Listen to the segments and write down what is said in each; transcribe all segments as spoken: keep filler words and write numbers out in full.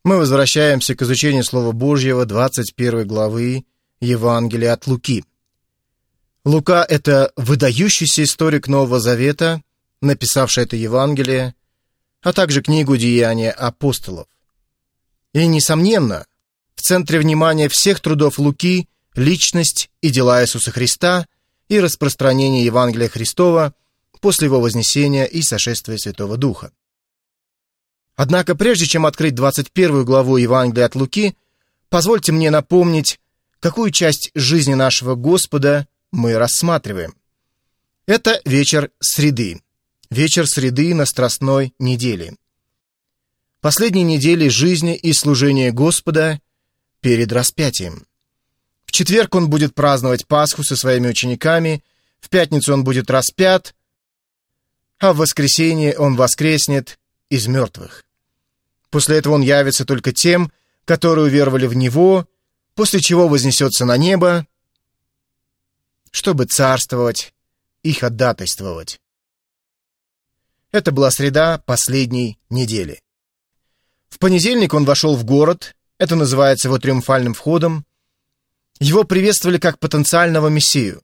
Мы возвращаемся к изучению Слова Божьего двадцать первой главы Евангелия от Луки. Лука — это выдающийся историк Нового Завета, написавший это Евангелие, а также книгу «Деяния апостолов». И, несомненно, в центре внимания всех трудов Луки — личность и дела Иисуса Христа и распространение Евангелия Христова после Его вознесения и сошествия Святого Духа. Однако, прежде чем открыть двадцать первую главу Евангелия от Луки, позвольте мне напомнить, какую часть жизни нашего Господа мы рассматриваем. Это вечер среды. Вечер среды на Страстной неделе. Последней недели жизни и служения Господа перед распятием. В четверг он будет праздновать Пасху со своими учениками, в пятницу он будет распят, а в воскресенье он воскреснет из мертвых. После этого он явится только тем, которые уверовали в Него, после чего вознесется на небо, чтобы царствовать и ходатайствовать. Это была среда последней недели. В понедельник он вошел в город, это называется его триумфальным входом. Его приветствовали как потенциального мессию.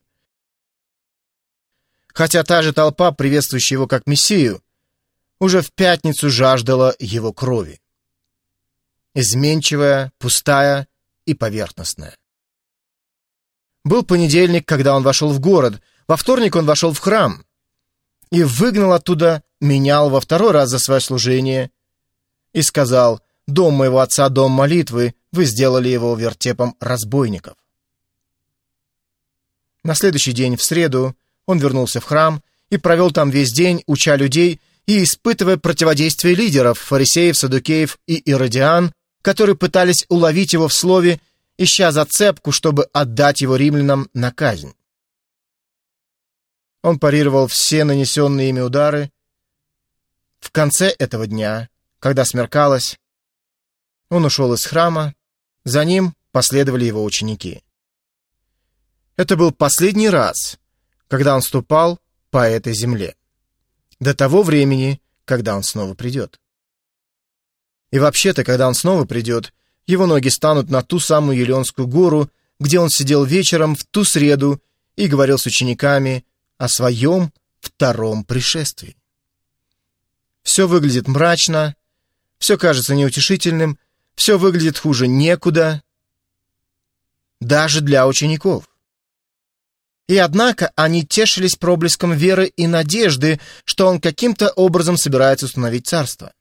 Хотя та же толпа, приветствующая его как мессию, уже в пятницу жаждала его крови. Изменчивая, пустая и поверхностная. Был понедельник, когда он вошел в город, во вторник он вошел в храм и выгнал оттуда, менял во второй раз за свое служение и сказал: «Дом моего отца, дом молитвы, вы сделали его вертепом разбойников». На следующий день, в среду, он вернулся в храм и провел там весь день, уча людей и испытывая противодействие лидеров, фарисеев, саддукеев и иродиан, которые пытались уловить его в слове, ища зацепку, чтобы отдать его римлянам на казнь. Он парировал все нанесенные ими удары. В конце этого дня, когда смеркалось, он ушел из храма, за ним последовали его ученики. Это был последний раз, когда он ступал по этой земле, до того времени, когда он снова придет. И вообще-то, когда он снова придет, его ноги станут на ту самую Елеонскую гору, где он сидел вечером в ту среду и говорил с учениками о своем втором пришествии. Все выглядит мрачно, все кажется неутешительным, все выглядит хуже некуда, даже для учеников. И однако они тешились проблеском веры и надежды, что он каким-то образом собирается установить царство.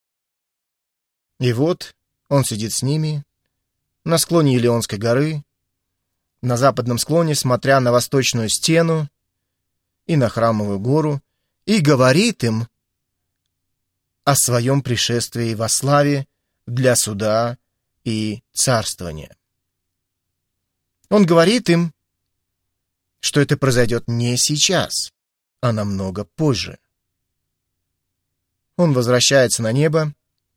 И вот он сидит с ними на склоне Елеонской горы, на западном склоне, смотря на восточную стену и на Храмовую гору, и говорит им о своем пришествии во славе для суда и царствования. Он говорит им, что это произойдет не сейчас, а намного позже. Он возвращается на небо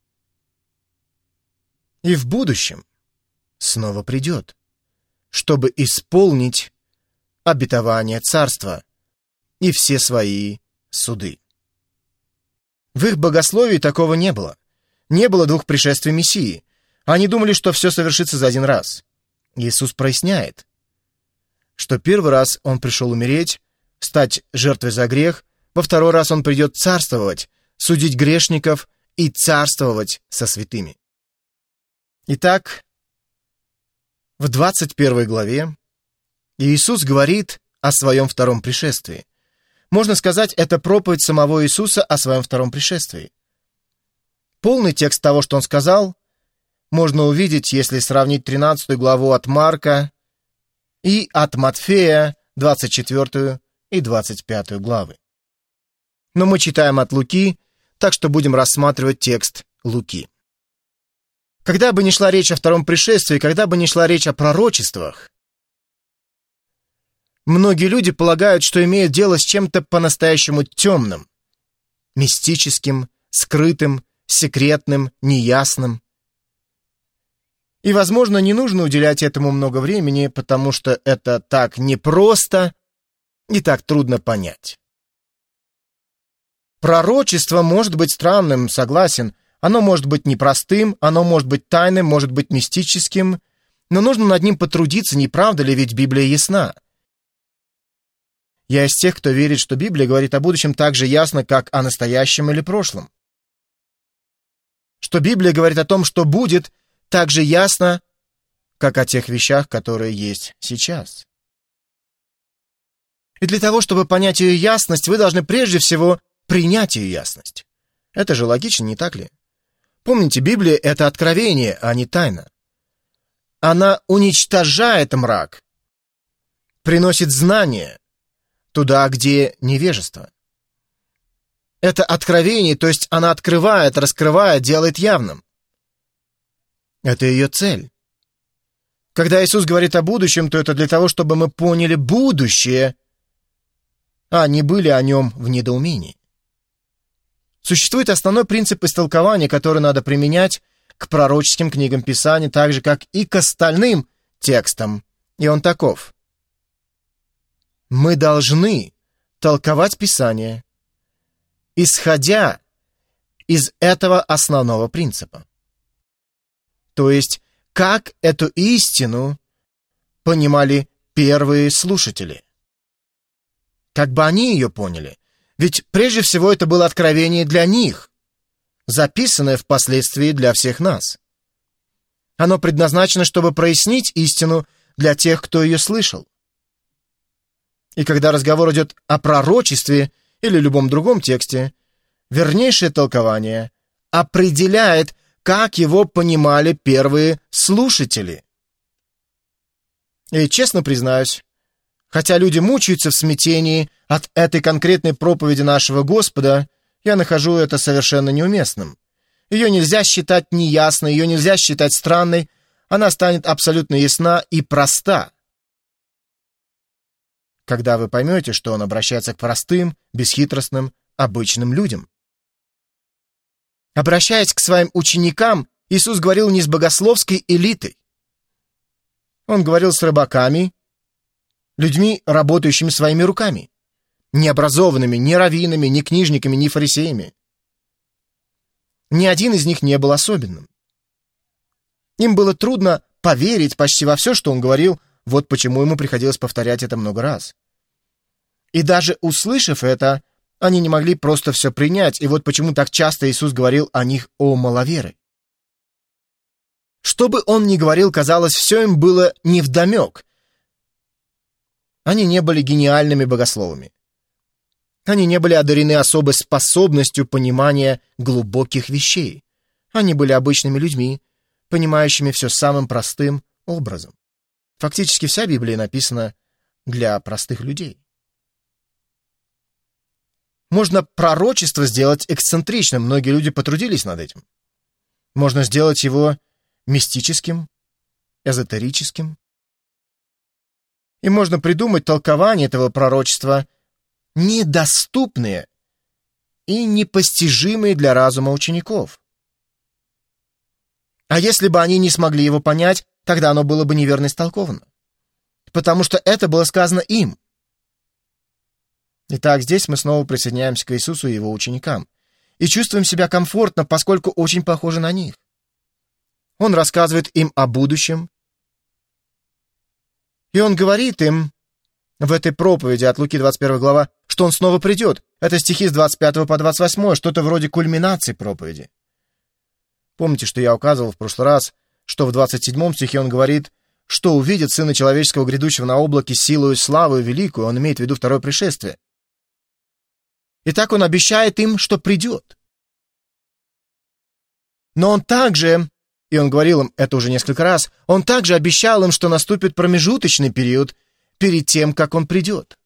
и в будущем снова придет, чтобы исполнить обетование царства и все свои суды. В их богословии такого не было. Не было двух пришествий Мессии. Они думали, что все совершится за один раз. Иисус проясняет, что первый раз Он пришел умереть, стать жертвой за грех, во второй раз Он придет царствовать, судить грешников и царствовать со святыми. Итак, в двадцать первой главе Иисус говорит о своем втором пришествии. Можно сказать, это проповедь самого Иисуса о своем втором пришествии. Полный текст того, что Он сказал, можно увидеть, если сравнить тринадцатую главу от Марка и от Матфея, двадцать четвёртую и двадцать пятую главы. Но мы читаем от Луки, так что будем рассматривать текст Луки. Когда бы ни шла речь о втором пришествии, когда бы ни шла речь о пророчествах, многие люди полагают, что имеют дело с чем-то по-настоящему темным, мистическим, скрытым, секретным, неясным. И, возможно, не нужно уделять этому много времени, потому что это так непросто и так трудно понять. Пророчество может быть странным, согласен, Оно может быть непростым, оно может быть тайным, может быть мистическим, но нужно над ним потрудиться, не правда ли, ведь Библия ясна. Я из тех, кто верит, что Библия говорит о будущем так же ясно, как о настоящем или прошлом. Что Библия говорит о том, что будет, так же ясно, как о тех вещах, которые есть сейчас. И для того, чтобы понять ее ясность, вы должны прежде всего принять ее ясность. Это же логично, не так ли? Помните, Библия — это откровение, а не тайна. Она уничтожает мрак, приносит знание туда, где невежество. Это откровение, то есть она открывает, раскрывает, делает явным. Это ее цель. Когда Иисус говорит о будущем, то это для того, чтобы мы поняли будущее, а не были о нем в недоумении. Существует основной принцип истолкования, который надо применять к пророческим книгам Писания, так же, как и к остальным текстам, и он таков. Мы должны толковать Писание, исходя из этого основного принципа. То есть, как эту истину понимали первые слушатели. Как бы они ее поняли. Ведь прежде всего это было откровение для них, записанное впоследствии для всех нас. Оно предназначено, чтобы прояснить истину для тех, кто ее слышал. И когда разговор идет о пророчестве или любом другом тексте, вернейшее толкование определяет, как его понимали первые слушатели. И честно признаюсь, хотя люди мучаются в смятении от этой конкретной проповеди нашего Господа, я нахожу это совершенно неуместным. Ее нельзя считать неясной, ее нельзя считать странной, она станет абсолютно ясна и проста. Когда вы поймете, что он обращается к простым, бесхитростным, обычным людям. Обращаясь к своим ученикам, Иисус говорил не с богословской элитой. Он говорил с рыбаками, людьми, работающими своими руками, необразованными, ни раввинами, ни книжниками, ни фарисеями. Ни один из них не был особенным. Им было трудно поверить почти во все, что он говорил, вот почему ему приходилось повторять это много раз. И даже услышав это, они не могли просто все принять, и вот почему так часто Иисус говорил о них о маловеры. Что бы он ни говорил, казалось, все им было невдомек. Они не были гениальными богословами. Они не были одарены особой способностью понимания глубоких вещей. Они были обычными людьми, понимающими все самым простым образом. Фактически вся Библия написана для простых людей. Можно пророчество сделать эксцентричным, многие люди потрудились над этим. Можно сделать его мистическим, эзотерическим. И можно придумать толкование этого пророчества, недоступные и непостижимые для разума учеников. А если бы они не смогли его понять, тогда оно было бы неверно истолковано. Потому что это было сказано им. Итак, здесь мы снова присоединяемся к Иисусу и его ученикам. И чувствуем себя комфортно, поскольку очень похожи на них. Он рассказывает им о будущем. И он говорит им в этой проповеди от Луки двадцать первая глава, что он снова придет. Это стихи с двадцать пятого по двадцать восьмой, что-то вроде кульминации проповеди. Помните, что я указывал в прошлый раз, что в двадцать седьмом стихе он говорит, что увидит Сына Человеческого, грядущего на облаке, силою и славою великую, он имеет в виду второе пришествие. Итак, он обещает им, что придет. Но он также, и он говорил им это уже несколько раз, он также обещал им, что наступит промежуточный период перед тем, как он придет.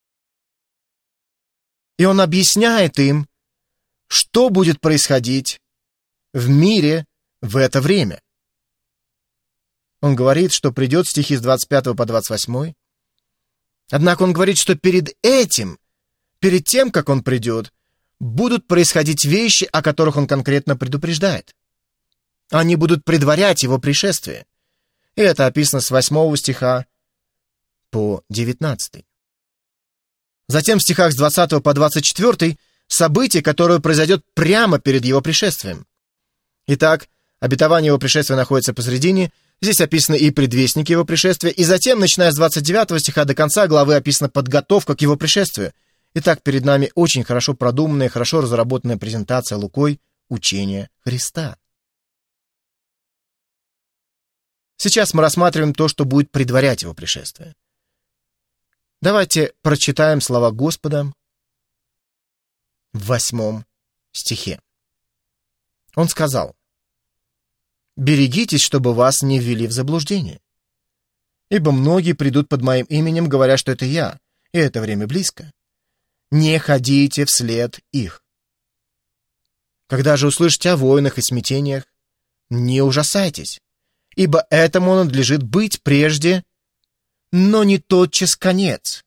И он объясняет им, что будет происходить в мире в это время. Он говорит, что придет, стихи с двадцать пятого по двадцать восьмой. Однако он говорит, что перед этим, перед тем, как он придет, будут происходить вещи, о которых он конкретно предупреждает. Они будут предварять его пришествие. И это описано с восьмого стиха по девятнадцатый. Затем в стихах с двадцатого по двадцать четвёртый событие, которое произойдет прямо перед его пришествием. Итак, обетование его пришествия находится посредине, здесь описаны и предвестники его пришествия, и затем, начиная с двадцать девятого стиха до конца главы, описана подготовка к его пришествию. Итак, перед нами очень хорошо продуманная, хорошо разработанная презентация Лукой учения Христа. Сейчас мы рассматриваем то, что будет предварять его пришествие. Давайте прочитаем слова Господа в восьмом стихе. Он сказал: «Берегитесь, чтобы вас не ввели в заблуждение. Ибо многие придут под моим именем, говоря, что это я, и это время близко. Не ходите вслед их. Когда же услышите о войнах и смятениях, не ужасайтесь, ибо этому надлежит быть прежде, но не тотчас конец».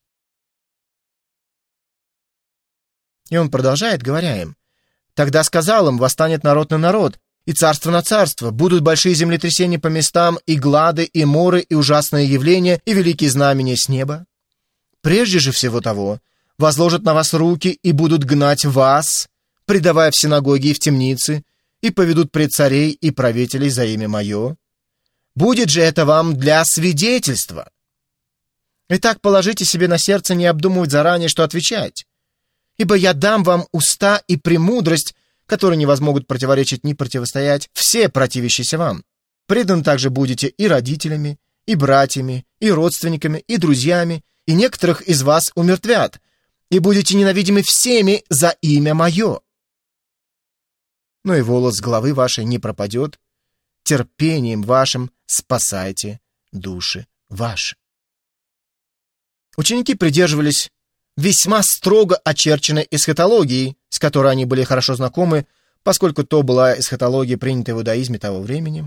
И он продолжает, говоря им: «Тогда сказал им: восстанет народ на народ, и царство на царство, будут большие землетрясения по местам, и глады, и моры, и ужасные явления, и великие знамения с неба. Прежде же всего того возложат на вас руки и будут гнать вас, предавая в синагоги и в темницы, и поведут пред царей и правителей за имя мое. Будет же это вам для свидетельства. Итак, положите себе на сердце не обдумывать заранее, что отвечать. Ибо я дам вам уста и премудрость, которые не возмогут противоречить ни противостоять все противящиеся вам. Преданы также будете и родителями, и братьями, и родственниками, и друзьями, и некоторых из вас умертвят, и будете ненавидимы всеми за имя мое. Но и волос головы вашей не пропадет, терпением вашим спасайте души ваши». Ученики придерживались весьма строго очерченной эсхатологии, с которой они были хорошо знакомы, поскольку то была эсхатология, принятая в иудаизме того времени.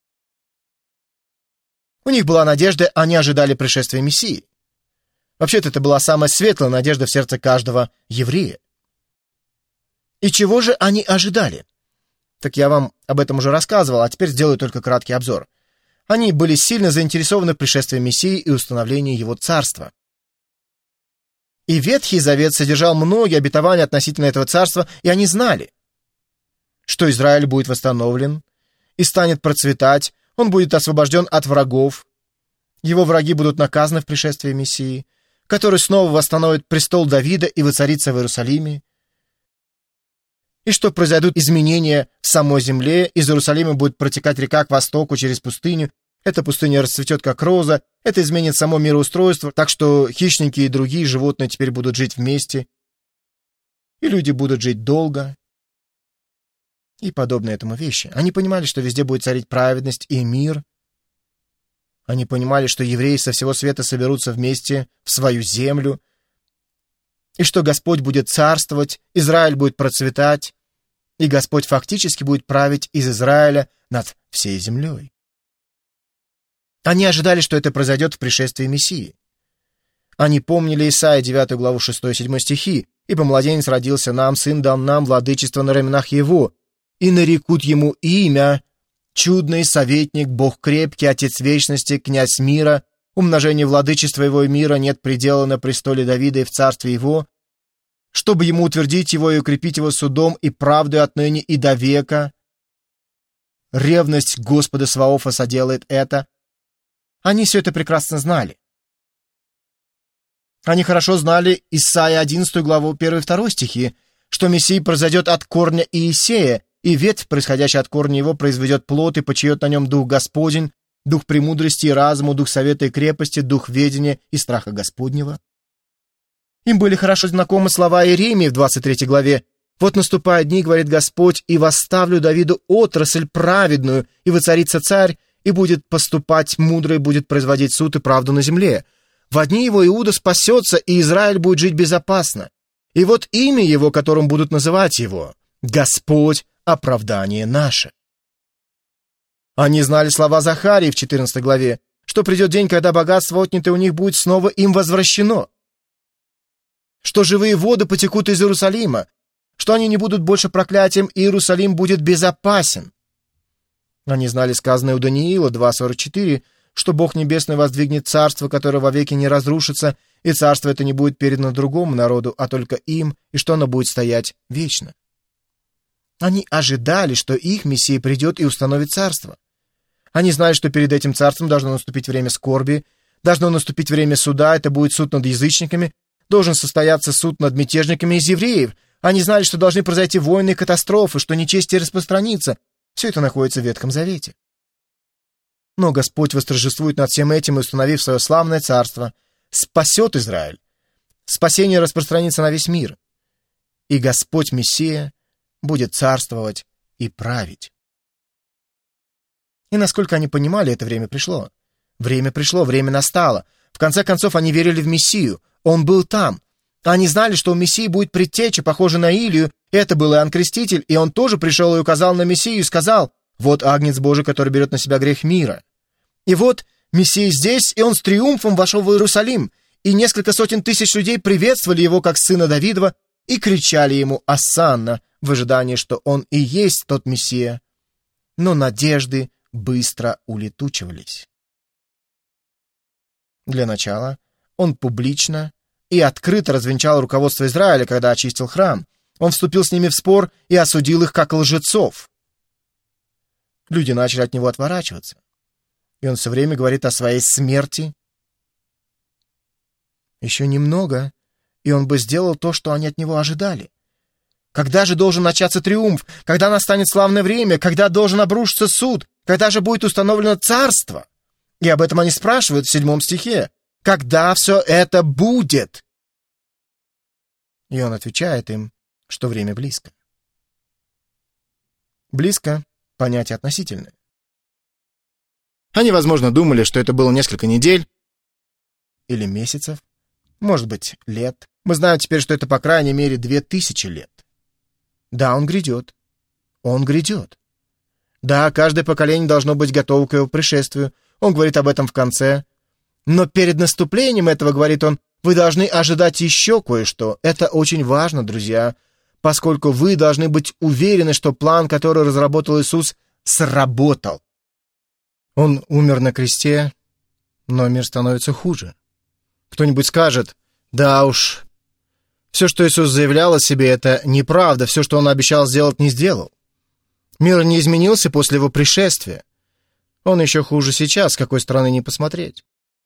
У них была надежда, они ожидали пришествия Мессии. Вообще-то это была самая светлая надежда в сердце каждого еврея. И чего же они ожидали? Так я вам об этом уже рассказывал, а теперь сделаю только краткий обзор. Они были сильно заинтересованы в пришествии Мессии и установлении его царства. И Ветхий Завет содержал многие обетования относительно этого царства, и они знали, что Израиль будет восстановлен и станет процветать, он будет освобожден от врагов, его враги будут наказаны в пришествии Мессии, который снова восстановит престол Давида и воцарится в Иерусалиме, и что произойдут изменения в самой земле, из Иерусалима будет протекать река к востоку через пустыню, эта пустыня расцветет как роза, это изменит само мироустройство, так что хищники и другие животные теперь будут жить вместе, и люди будут жить долго, и подобные этому вещи. Они понимали, что везде будет царить праведность и мир. Они понимали, что евреи со всего света соберутся вместе в свою землю, и что Господь будет царствовать, Израиль будет процветать, и Господь фактически будет править из Израиля над всей землей. Они ожидали, что это произойдет в пришествии Мессии. Они помнили Исайя девятую главу шестой-седьмой стихи: «Ибо младенец родился нам, сын дан нам, владычество на раменах его, и нарекут ему имя, чудный советник, Бог крепкий, Отец вечности, князь мира, умножение владычества его и мира нет предела на престоле Давида и в царстве его, чтобы ему утвердить его и укрепить его судом и правдой отныне и до века. Ревность Господа Саваофа соделает это». Они все это прекрасно знали. Они хорошо знали Исайя одиннадцатую главу первый-второй стихи, что Мессия произойдет от корня Иисея, и ветвь, происходящая от корня его, произведет плод и почиет на нем дух Господень, дух премудрости и разума, дух совета и крепости, дух ведения и страха Господнего. Им были хорошо знакомы слова Иеремии в двадцать третьей главе: «Вот наступают дни, говорит Господь, и восставлю Давиду отрасль праведную, и воцарится царь, и будет поступать мудро, и будет производить суд и правду на земле. В дни его Иуда спасется, и Израиль будет жить безопасно. И вот имя его, которым будут называть его: Господь, оправдание наше». Они знали слова Захарии в четырнадцатой главе, что придет день, когда богатство, отнятое у них, будет снова им возвращено, что живые воды потекут из Иерусалима, что они не будут больше проклятием, и Иерусалим будет безопасен. Они знали сказанное у Даниила два сорок четыре, что Бог Небесный воздвигнет царство, которое вовеки не разрушится, и царство это не будет передано другому народу, а только им, и что оно будет стоять вечно. Они ожидали, что их Мессия придет и установит царство. Они знали, что перед этим царством должно наступить время скорби, должно наступить время суда, это будет суд над язычниками, должен состояться суд над мятежниками из евреев. Они знали, что должны произойти войны и катастрофы, что нечестие распространится. Все это находится в Ветхом Завете. Но Господь восторжествует над всем этим и, установив свое славное царство, спасет Израиль. Спасение распространится на весь мир. И Господь Мессия будет царствовать и править. И насколько они понимали, это время пришло. Время пришло, время настало. В конце концов, они верили в Мессию. Он был там. Они знали, что у Мессии будет предтеча, похожая на Илию. Это был Иоанн Креститель, и он тоже пришел и указал на Мессию и сказал: «Вот Агнец Божий, который берет на себя грех мира». И вот Мессия здесь, и он с триумфом вошел в Иерусалим, и несколько сотен тысяч людей приветствовали его как сына Давидова и кричали ему «Осанна» в ожидании, что он и есть тот Мессия. Но надежды быстро улетучивались. Для начала он публично и открыто развенчал руководство Израиля, когда очистил храм. Он вступил с ними в спор и осудил их как лжецов. Люди начали от него отворачиваться. И он все время говорит о своей смерти. Еще немного, и он бы сделал то, что они от него ожидали. Когда же должен начаться триумф? Когда настанет славное время? Когда должен обрушиться суд? Когда же будет установлено царство? И об этом они спрашивают в седьмом стихе. Когда все это будет? И он отвечает им, что время близко. Близко — понятие относительное. Они, возможно, думали, что это было несколько недель или месяцев, может быть, лет. Мы знаем теперь, что это по крайней мере две тысячи лет. Да, он грядет. Он грядет. Да, каждое поколение должно быть готово к его пришествию. Он говорит об этом в конце. Но перед наступлением этого, говорит он, вы должны ожидать еще кое-что. Это очень важно, друзья, поскольку вы должны быть уверены, что план, который разработал Иисус, сработал. Он умер на кресте, но мир становится хуже. Кто-нибудь скажет: да уж, все, что Иисус заявлял о себе, это неправда, все, что Он обещал сделать, не сделал. Мир не изменился после Его пришествия. Он еще хуже сейчас, с какой стороны ни посмотреть.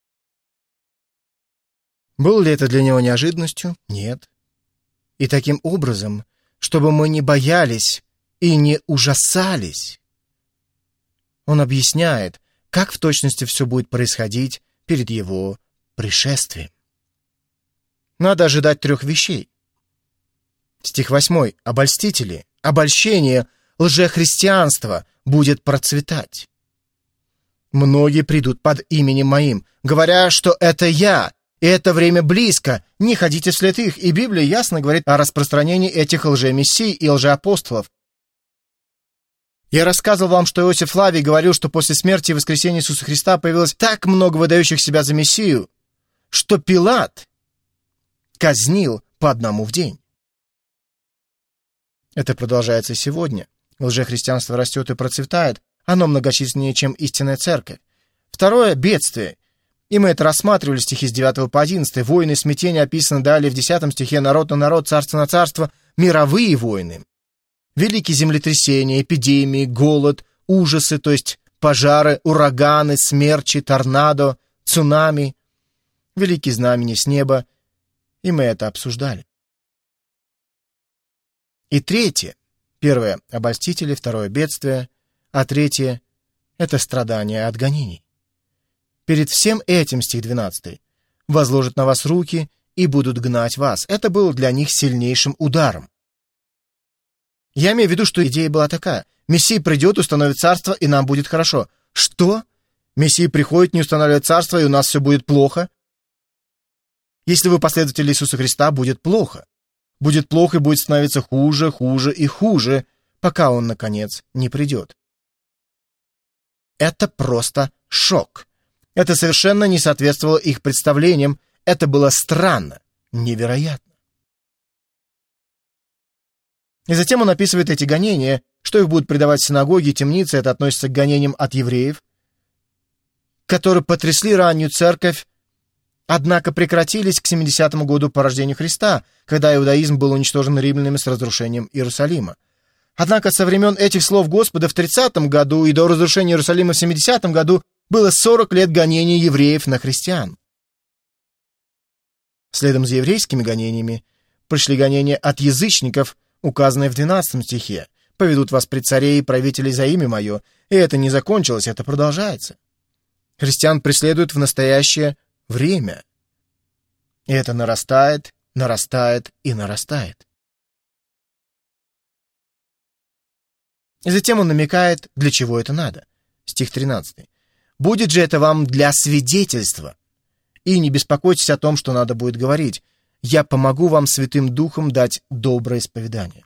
Было ли это для Него неожиданностью? Нет. И таким образом, чтобы мы не боялись и не ужасались, Он объясняет, как в точности все будет происходить перед Его пришествием. Надо ожидать трех вещей. Стих восьмой. Обольстители, обольщение, лжехристианство будет процветать. Многие придут под именем моим, говоря, что это я, и это время близко, не ходите вслед их. И Библия ясно говорит о распространении этих лжемессий и лжеапостолов. Я рассказывал вам, что Иосиф Флавий говорил, что после смерти и воскресения Иисуса Христа появилось так много выдающих себя за Мессию, что Пилат казнил по одному в день. Это продолжается и сегодня. Лжехристианство растет и процветает. Оно многочисленнее, чем истинная церковь. Второе — бедствие. И мы это рассматривали, стихи с девятого по одиннадцатый. Войны и смятения описаны далее в десятом стихе. Народ на народ, царство на царство. Мировые войны. Великие землетрясения, эпидемии, голод, ужасы, то есть пожары, ураганы, смерчи, торнадо, цунами. Великие знамения с неба. И мы это обсуждали. И третье. Первое — обольстители, второе — бедствие, а третье — это страдания от гонений. Перед всем этим, стих двенадцатый, возложат на вас руки и будут гнать вас. Это было для них сильнейшим ударом. Я имею в виду, что идея была такая. Мессия придет, установит царство, и нам будет хорошо. Что? Мессия приходит, не устанавливает царство, и у нас все будет плохо? Если вы последователи Иисуса Христа, будет плохо. Будет плохо и будет становиться хуже, хуже и хуже, пока Он, наконец, не придет. Это просто шок. Это совершенно не соответствовало их представлениям. Это было странно, невероятно. И затем он описывает эти гонения, что их будут предавать в синагоги и темницы. Это относится к гонениям от евреев, которые потрясли раннюю церковь, однако прекратились к семидесятому году по рождению Христа, когда иудаизм был уничтожен римлянами с разрушением Иерусалима. Однако со времен этих слов Господа в тридцатом году и до разрушения Иерусалима в семидесятом году было сорок лет гонений евреев на христиан. Следом за еврейскими гонениями пришли гонения от язычников, указанные в двенадцатом стихе. «Поведут вас пред царей и правителей за имя мое». И это не закончилось, это продолжается. Христиан преследуют в настоящее время. И это нарастает, нарастает и нарастает. И затем он намекает, для чего это надо. Стих тринадцатый. «Будет же это вам для свидетельства. И не беспокойтесь о том, что надо будет говорить. Я помогу вам Святым Духом дать доброе исповедание».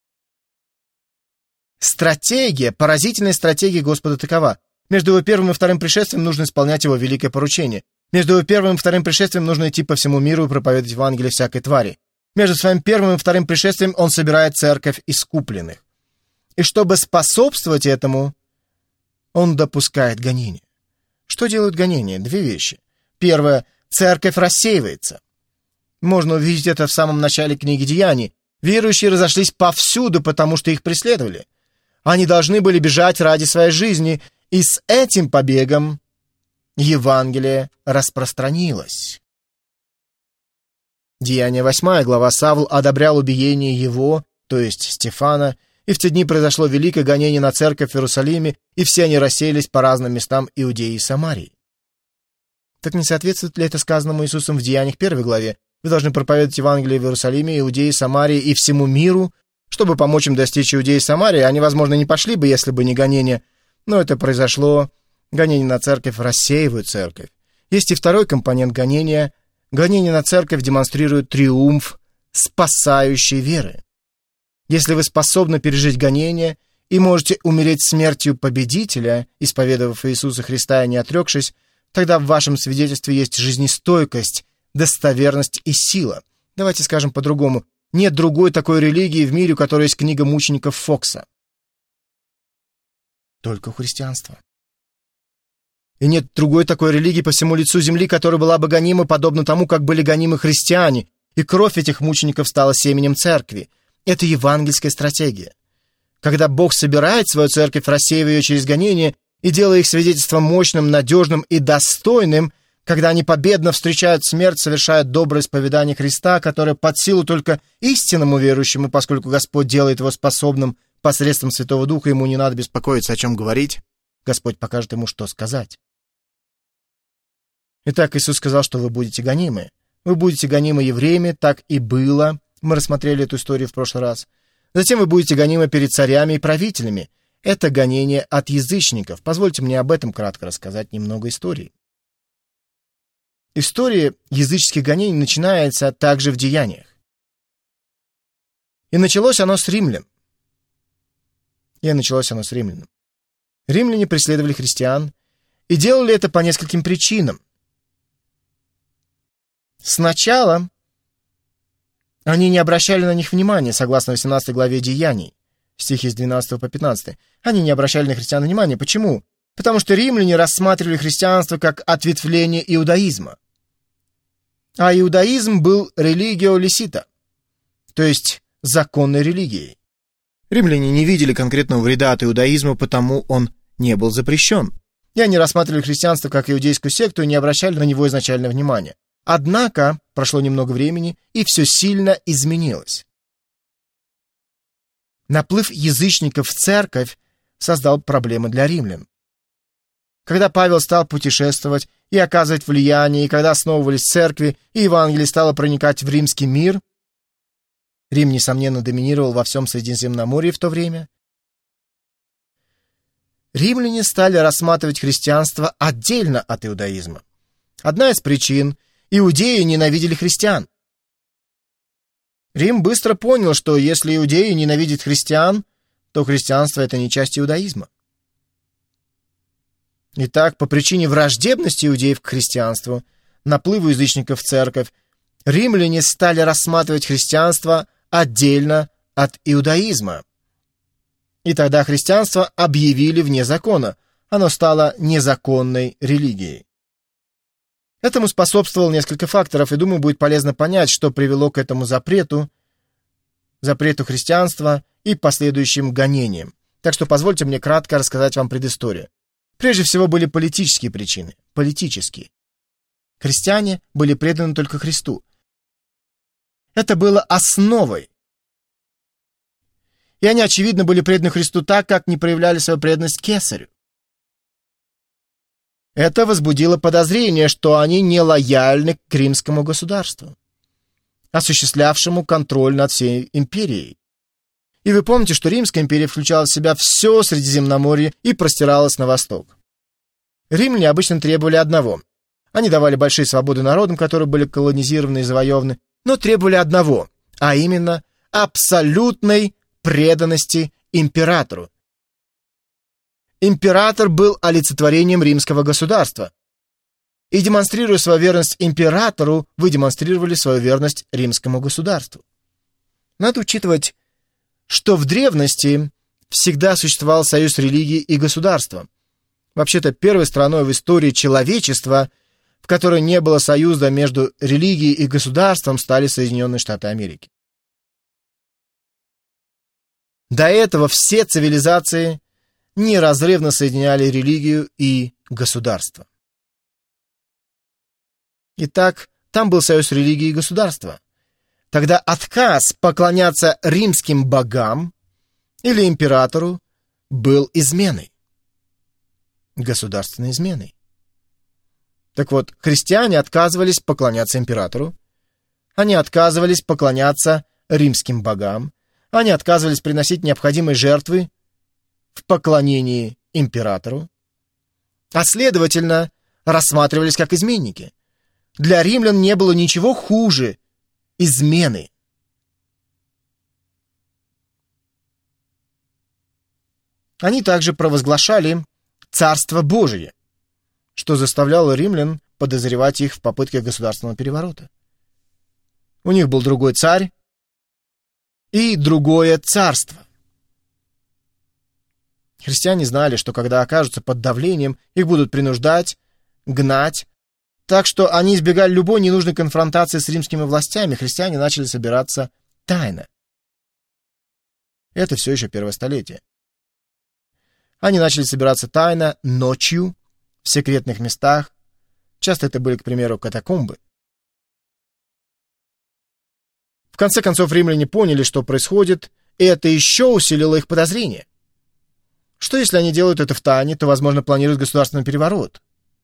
Стратегия, поразительная стратегия Господа такова. Между его первым и вторым пришествием нужно исполнять его великое поручение. Между его первым и вторым пришествием нужно идти по всему миру и проповедовать Евангелие всякой твари. Между своим первым и вторым пришествием он собирает церковь искупленных. И чтобы способствовать этому, он допускает гонения. Что делают гонения? Две вещи. Первое. Церковь рассеивается. Можно увидеть это в самом начале книги Деяний. Верующие разошлись повсюду, потому что их преследовали. Они должны были бежать ради своей жизни, и с этим побегом Евангелие распространилось. Деяния восьмая глава. Савл одобрял убиение его, то есть Стефана, и в те дни произошло великое гонение на церковь в Иерусалиме, и все они рассеялись по разным местам Иудеи и Самарии. Так не соответствует ли это сказанному Иисусом в Деяниях первой главе? Вы должны проповедовать Евангелие в Иерусалиме, Иудеи, Самарии и всему миру. Чтобы помочь им достичь Иудеи и Самарии, они, возможно, не пошли бы, если бы не гонение, но это произошло. Гонение на церковь рассеивают церковь. Есть и второй компонент гонения. Гонение на церковь демонстрирует триумф спасающей веры. Если вы способны пережить гонение и можете умереть смертью победителя, исповедовав Иисуса Христа и не отрекшись, тогда в вашем свидетельстве есть жизнестойкость, достоверность и сила. Давайте скажем по-другому. Нет другой такой религии в мире, у которой есть книга мучеников Фокса. Только у христианства. И нет другой такой религии по всему лицу земли, которая была бы гонима, подобно тому, как были гонимы христиане, и кровь этих мучеников стала семенем церкви. Это евангельская стратегия. Когда Бог собирает свою церковь, рассеивая ее через гонение и делая их свидетельством мощным, надежным и достойным, когда они победно встречают смерть, совершают доброе исповедание Христа, которое под силу только истинному верующему, поскольку Господь делает его способным посредством Святого Духа, ему не надо беспокоиться, о чем говорить. Господь покажет ему, что сказать. Итак, Иисус сказал, что вы будете гонимы. Вы будете гонимы евреями, так и было. Мы рассмотрели эту историю в прошлый раз. Затем вы будете гонимы перед царями и правителями. Это гонение от язычников. Позвольте мне об этом кратко рассказать немного истории. История языческих гонений начинается также в Деяниях. И началось оно с римлян. И началось оно с римлян. Римляне преследовали христиан и делали это по нескольким причинам. Сначала они не обращали на них внимания, согласно восемнадцатой главе Деяний, стихи с двенадцатого по пятнадцатый. Они не обращали на христиан внимания. Почему? Потому что римляне рассматривали христианство как ответвление иудаизма. А иудаизм был религио лисита, то есть законной религией. Римляне не видели конкретного вреда от иудаизма, потому он не был запрещен. И они рассматривали христианство как иудейскую секту и не обращали на него изначально внимания. Однако прошло немного времени, и все сильно изменилось. Наплыв язычников в церковь создал проблемы для римлян. Когда Павел стал путешествовать и оказывать влияние, и когда основывались церкви, и Евангелие стало проникать в римский мир, Рим, несомненно, доминировал во всем Средиземноморье в то время, римляне стали рассматривать христианство отдельно от иудаизма. Одна из причин — иудеи ненавидели христиан. Рим быстро понял, что если иудеи ненавидят христиан, то христианство — это не часть иудаизма. Итак, по причине враждебности иудеев к христианству, наплыву язычников в церковь, римляне стали рассматривать христианство отдельно от иудаизма. И тогда христианство объявили вне закона. Оно стало незаконной религией. Этому способствовало несколько факторов, и, думаю, будет полезно понять, что привело к этому запрету запрету христианства и последующим гонениям. Так что позвольте мне кратко рассказать вам предысторию. Прежде всего были политические причины. Политические. Христиане были преданы только Христу. Это было основой. И они, очевидно, были преданы Христу так, как не проявляли свою преданность Кесарю. Это возбудило подозрение, что они не лояльны к римскому государству, осуществлявшему контроль над всей империей. И вы помните, что Римская империя включала в себя все Средиземноморье и простиралась на восток. Римляне обычно требовали одного. Они давали большие свободы народам, которые были колонизированы и завоеваны, но требовали одного, а именно абсолютной преданности императору. Император был олицетворением римского государства. И демонстрируя свою верность императору, вы демонстрировали свою верность римскому государству. Надо учитывать, что в древности всегда существовал союз религии и государства. Вообще-то первой страной в истории человечества, в которой не было союза между религией и государством, стали Соединенные Штаты Америки. До этого все цивилизации неразрывно соединяли религию и государство. Итак, там был союз религии и государства. Тогда отказ поклоняться римским богам или императору был изменой, государственной изменой. Так вот, христиане отказывались поклоняться императору, они отказывались поклоняться римским богам, они отказывались приносить необходимые жертвы в поклонении императору, а следовательно, рассматривались как изменники. Для римлян не было ничего хуже измены. Они также провозглашали Царство Божие, что заставляло римлян подозревать их в попытке государственного переворота. У них был другой царь и другое царство. Христиане знали, что когда окажутся под давлением, их будут принуждать, гнать, так что они избегали любой ненужной конфронтации с римскими властями. Христиане начали собираться тайно. Это все еще первое столетие. Они начали собираться тайно, ночью, в секретных местах. Часто это были, к примеру, катакомбы. В конце концов, римляне поняли, что происходит, и это еще усилило их подозрения. Что если они делают это в тайне, то, возможно, планируют государственный переворот.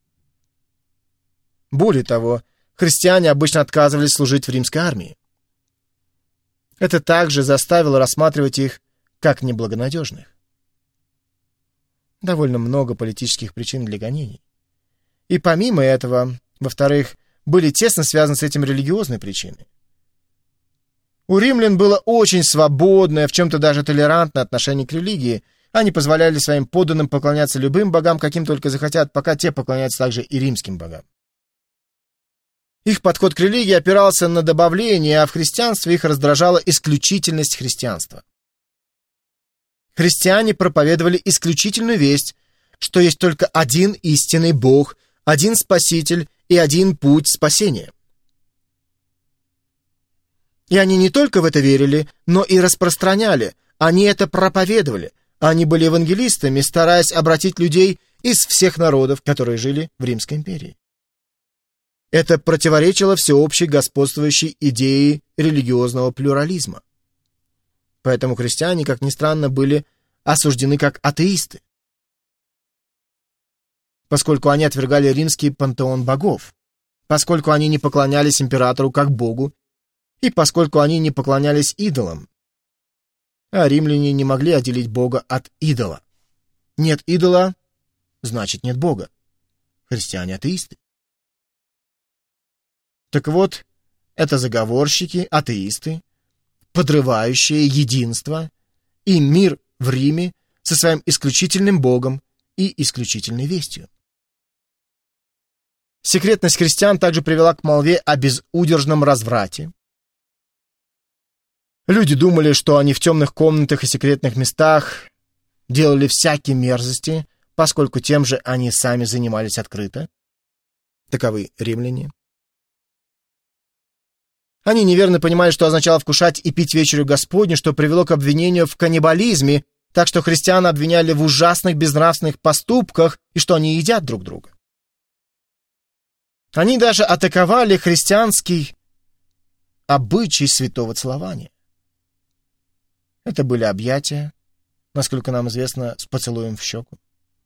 Более того, христиане обычно отказывались служить в римской армии. Это также заставило рассматривать их как неблагонадежных. Довольно много политических причин для гонений. И помимо этого, во-вторых, были тесно связаны с этим религиозные причины. У римлян было очень свободное, в чем-то даже толерантное отношение к религии. Они позволяли своим подданным поклоняться любым богам, каким только захотят, пока те поклоняются также и римским богам. Их подход к религии опирался на добавление, а в христианстве их раздражала исключительность христианства. Христиане проповедовали исключительную весть, что есть только один истинный Бог, один Спаситель и один путь спасения. И они не только в это верили, но и распространяли, они это проповедовали, они были евангелистами, стараясь обратить людей из всех народов, которые жили в Римской империи. Это противоречило всеобщей господствующей идее религиозного плюрализма. Поэтому христиане, как ни странно, были осуждены как атеисты, поскольку они отвергали римский пантеон богов, поскольку они не поклонялись императору как богу, и поскольку они не поклонялись идолам. А римляне не могли отделить бога от идола. Нет идола, значит нет бога. Христиане атеисты. Так вот, это заговорщики, атеисты, подрывающие единство и мир в Риме со своим исключительным Богом и исключительной вестью. Секретность христиан также привела к молве о безудержном разврате. Люди думали, что они в темных комнатах и секретных местах делали всякие мерзости, поскольку тем же они сами занимались открыто. Таковы римляне. Они неверно понимали, что означало вкушать и пить вечерю Господню, что привело к обвинению в каннибализме, так что христиан обвиняли в ужасных безнравственных поступках и что они едят друг друга. Они даже атаковали христианский обычай святого целования. Это были объятия, насколько нам известно, с поцелуем в щеку.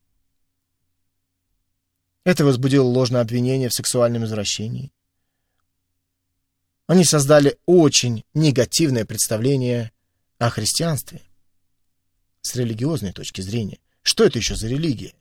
Это возбудило ложное обвинение в сексуальном извращении. Они создали очень негативное представление о христианстве с религиозной точки зрения. Что это еще за религия?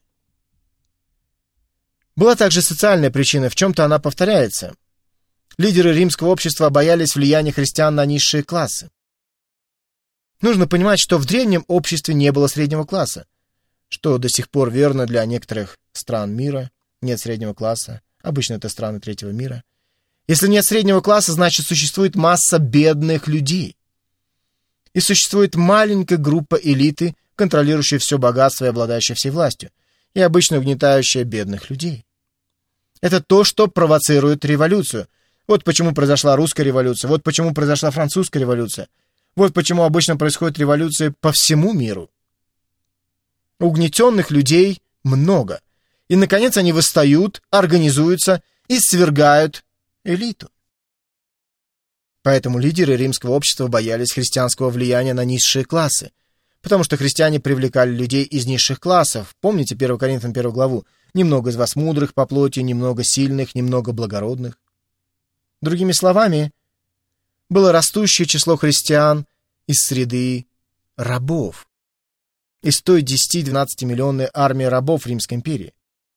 Была также социальная причина, в чем-то она повторяется. Лидеры римского общества боялись влияния христиан на низшие классы. Нужно понимать, что в древнем обществе не было среднего класса, что до сих пор верно для некоторых стран мира. Нет среднего класса, обычно это страны третьего мира. Если нет среднего класса, значит существует масса бедных людей. И существует маленькая группа элиты, контролирующая все богатство и обладающая всей властью, и обычно угнетающая бедных людей. Это то, что провоцирует революцию. Вот почему произошла русская революция, вот почему произошла французская революция, вот почему обычно происходят революции по всему миру. Угнетенных людей много. И, наконец, они восстают, организуются и свергают элиту. Поэтому лидеры римского общества боялись христианского влияния на низшие классы, потому что христиане привлекали людей из низших классов. Помните первое Коринфянам первую главу? Немного из вас мудрых по плоти, немного сильных, немного благородных. Другими словами, было растущее число христиан из среды рабов, из той десяти-двенадцатимиллионной армии рабов Римской империи.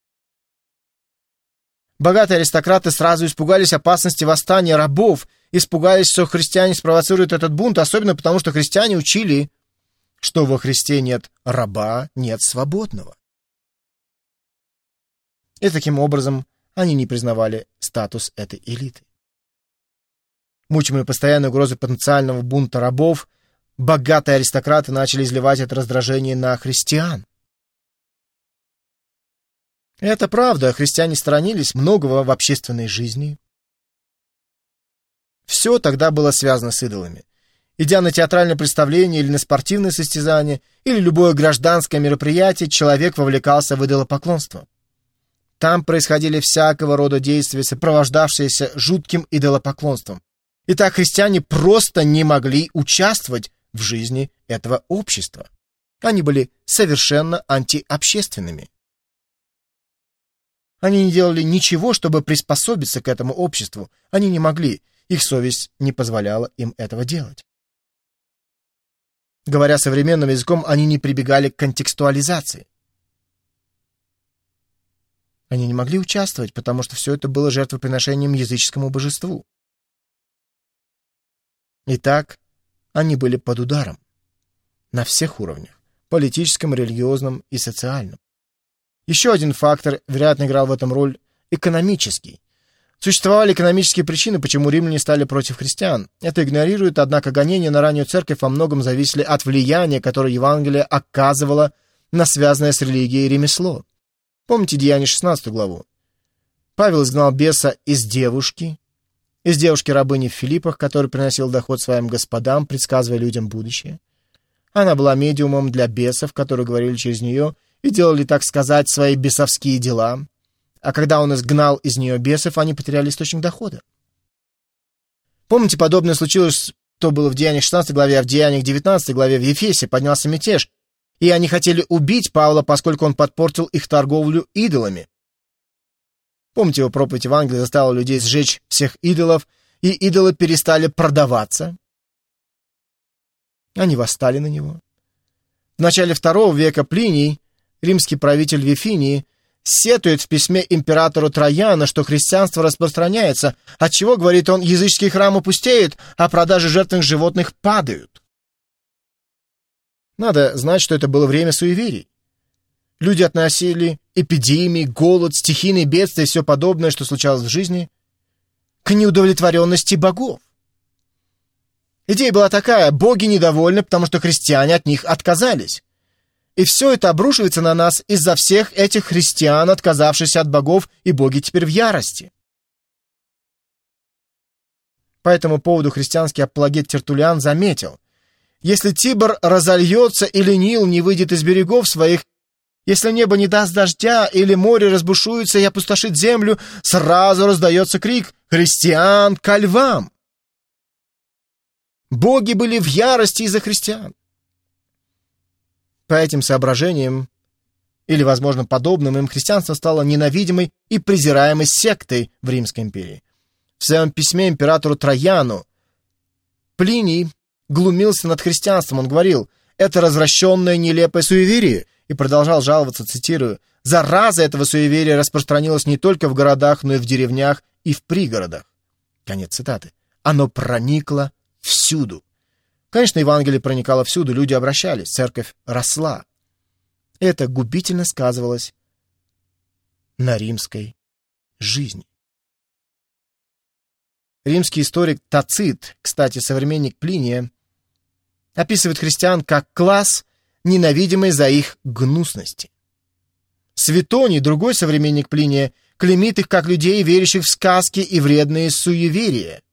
Богатые аристократы сразу испугались опасности восстания рабов, испугались, что христиане спровоцируют этот бунт, особенно потому, что христиане учили, что во Христе нет раба, нет свободного. И таким образом они не признавали статус этой элиты. Мучимые постоянной угрозой потенциального бунта рабов, богатые аристократы начали изливать это раздражение на христиан. Это правда, христиане сторонились многого в общественной жизни. Все тогда было связано с идолами. Идя на театральное представление или на спортивное состязание, или любое гражданское мероприятие, человек вовлекался в идолопоклонство. Там происходили всякого рода действия, сопровождавшиеся жутким идолопоклонством. Итак, христиане просто не могли участвовать в жизни этого общества. Они были совершенно антиобщественными. Они не делали ничего, чтобы приспособиться к этому обществу. Они не могли, их совесть не позволяла им этого делать. Говоря современным языком, они не прибегали к контекстуализации. Они не могли участвовать, потому что все это было жертвоприношением языческому божеству. Итак, они были под ударом на всех уровнях – политическом, религиозном и социальном. Еще один фактор, вероятно, играл в этом роль – экономический. Существовали экономические причины, почему римляне стали против христиан. Это игнорирует, однако гонения на раннюю церковь во многом зависели от влияния, которое Евангелие оказывало на связанное с религией ремесло. Помните Деяния шестнадцатую главу? Павел изгнал беса из девушки, из девушки-рабыни в Филиппах, который приносил доход своим господам, предсказывая людям будущее. Она была медиумом для бесов, которые говорили через нее и делали, так сказать, свои бесовские дела. А когда он изгнал из нее бесов, они потеряли источник дохода. Помните, подобное случилось, то было в Деяниях шестнадцатой главе, а в Деяниях девятнадцатой главе в Ефесе поднялся мятеж, и они хотели убить Павла, поскольку он подпортил их торговлю идолами. Помните, его проповедь Евангелия заставила людей сжечь всех идолов, и идолы перестали продаваться. Они восстали на него. В начале второго века Плиний, римский правитель Вифинии, сетует в письме императору Трояна, что христианство распространяется, отчего, говорит он, языческие храмы пустеют, а продажи жертвенных животных падают. Надо знать, что это было время суеверий. Люди относили эпидемии, голод, стихийные бедствия и все подобное, что случалось в жизни, к неудовлетворенности богов. Идея была такая: боги недовольны, потому что христиане от них отказались. И все это обрушивается на нас из-за всех этих христиан, отказавшихся от богов, и боги теперь в ярости. По этому поводу христианский апологет Тертуллиан заметил: «Если Тибр разольется или Нил не выйдет из берегов своих, если небо не даст дождя или море разбушуется и опустошит землю, сразу раздается крик: «Христиан ко львам!» Боги были в ярости из-за христиан. По этим соображениям, или, возможно, подобным им, христианство стало ненавидимой и презираемой сектой в Римской империи. В своем письме императору Трояну Плиний глумился над христианством. Он говорил: «Это развращенное нелепое суеверие», и продолжал жаловаться, цитирую: «Зараза этого суеверия распространилась не только в городах, но и в деревнях и в пригородах». Конец цитаты. «Оно проникло всюду». Конечно, Евангелие проникало всюду, люди обращались, церковь росла. Это губительно сказывалось на римской жизни. Римский историк Тацит, кстати, современник Плиния, описывает христиан как класс, ненавидимый за их гнусности. Светоний, другой современник Плиния, клеймит их как людей, верящих в сказки и вредные суеверия.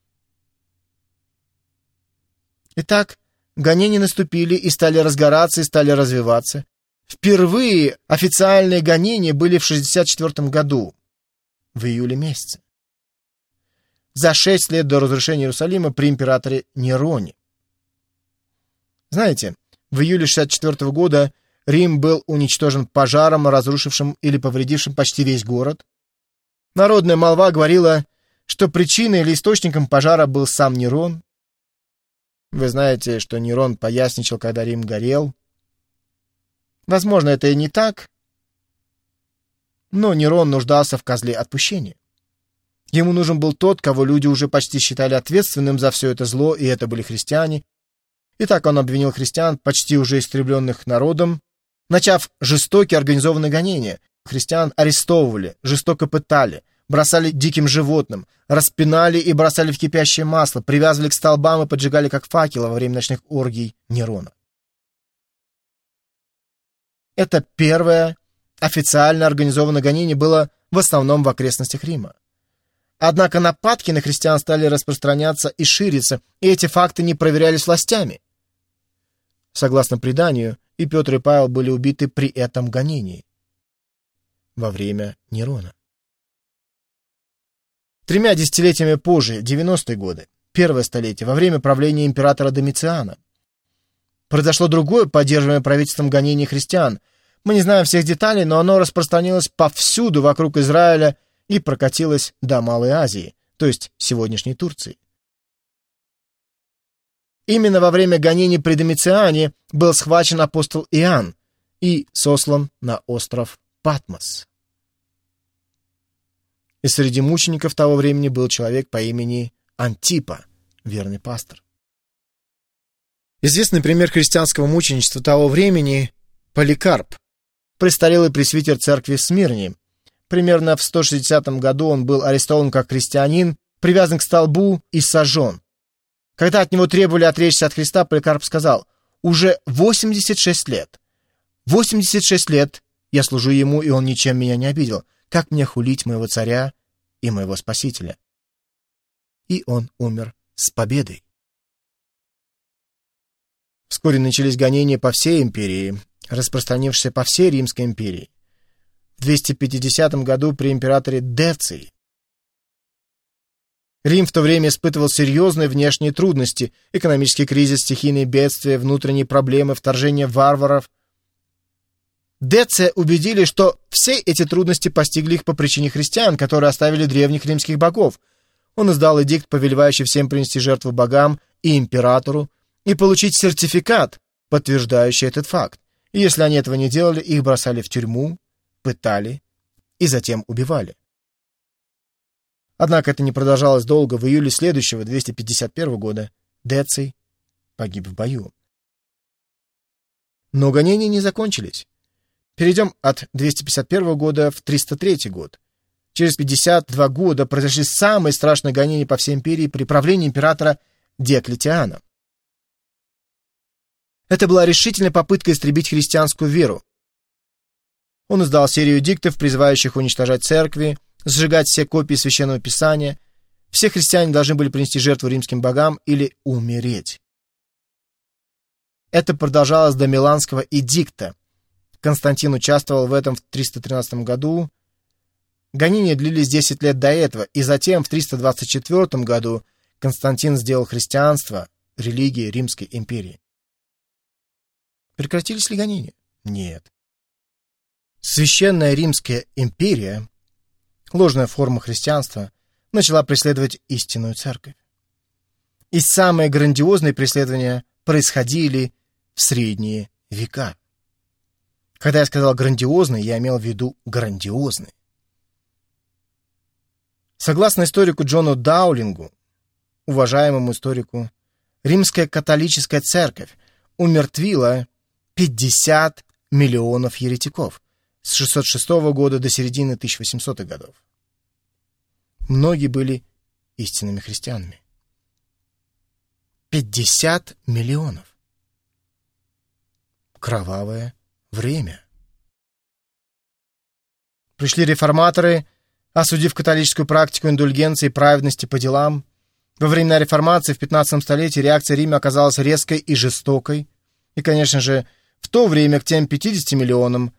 Итак, гонения наступили и стали разгораться, и стали развиваться. Впервые официальные гонения были в шестьдесят четвёртом году, в июле месяце. За шесть лет до разрушения Иерусалима при императоре Нероне. Знаете, в июле шестьдесят четвёртого года Рим был уничтожен пожаром, разрушившим или повредившим почти весь город. Народная молва говорила, что причиной или источником пожара был сам Нерон. Вы знаете, что Нерон поясничал, когда Рим горел. Возможно, это и не так, но Нерон нуждался в козле отпущения. Ему нужен был тот, кого люди уже почти считали ответственным за все это зло, и это были христиане. И так он обвинил христиан, почти уже истребленных народом, начав жестокие организованные гонения. Христиан арестовывали, жестоко пытали, бросали диким животным, распинали и бросали в кипящее масло, привязывали к столбам и поджигали как факелы во время ночных оргий Нерона. Это первое официально организованное гонение было в основном в окрестностях Рима. Однако нападки на христиан стали распространяться и шириться, и эти факты не проверялись властями. Согласно преданию, и Петр, и Павел были убиты при этом гонении во время Нерона. Тремя десятилетиями позже, девяностые годы, первое столетие, во время правления императора Домициана, произошло другое поддерживаемое правительством гонение христиан. Мы не знаем всех деталей, но оно распространилось повсюду вокруг Израиля и прокатилось до Малой Азии, то есть сегодняшней Турции. Именно во время гонений при Домициане был схвачен апостол Иоанн и сослан на остров Патмос. И среди мучеников того времени был человек по имени Антипа, верный пастор. Известный пример христианского мученичества того времени — Поликарп, престарелый пресвитер церкви в Смирне. Примерно в сто шестидесятом году он был арестован как христианин, привязан к столбу и сожжен. Когда от него требовали отречься от Христа, Поликарп сказал: «Уже восемьдесят шесть лет. восемьдесят шесть лет я служу ему, и он ничем меня не обидел. Как мне хулить моего царя и моего спасителя?» И он умер с победой. Вскоре начались гонения по всей империи, распространившиеся по всей Римской империи. В двести пятидесятом году при императоре Деций Рим в то время испытывал серьезные внешние трудности: экономический кризис, стихийные бедствия, внутренние проблемы, вторжение варваров. Деция убедили, что все эти трудности постигли их по причине христиан, которые оставили древних римских богов. Он издал эдикт, повелевающий всем принести жертву богам и императору и получить сертификат, подтверждающий этот факт. И если они этого не делали, их бросали в тюрьму, пытали и затем убивали. Однако это не продолжалось долго. В июле следующего, двести пятьдесят первого года, Деций погиб в бою. Но гонения не закончились. Перейдем от двести пятьдесят первого года в триста третий год. Через пятьдесят два года произошли самые страшные гонения по всей империи при правлении императора Диоклетиана. Это была решительная попытка истребить христианскую веру. Он издал серию эдиктов, призывающих уничтожать церкви, сжигать все копии Священного Писания. Все христиане должны были принести жертву римским богам или умереть. Это продолжалось до Миланского эдикта. Константин участвовал в этом в триста тринадцатом году. Гонения длились десять лет до этого, и затем в триста двадцать четвёртом году Константин сделал христианство религией Римской империи. Прекратились ли гонения? Нет. Священная Римская империя, ложная форма христианства, начала преследовать истинную церковь. И самые грандиозные преследования происходили в средние века. Когда я сказал «грандиозный», я имел в виду «грандиозный». Согласно историку Джону Даулингу, уважаемому историку, Римская католическая церковь умертвила пятьдесят миллионов еретиков с шестьсот шестого года до середины тысяча восьмисотых годов. Многие были истинными христианами. пятьдесят миллионов. Кровавое время. Пришли реформаторы, осудив католическую практику индульгенции и праведности по делам. Во времена реформации в пятнадцатом столетии реакция Рима оказалась резкой и жестокой. И, конечно же, в то время к тем пятидесяти миллионам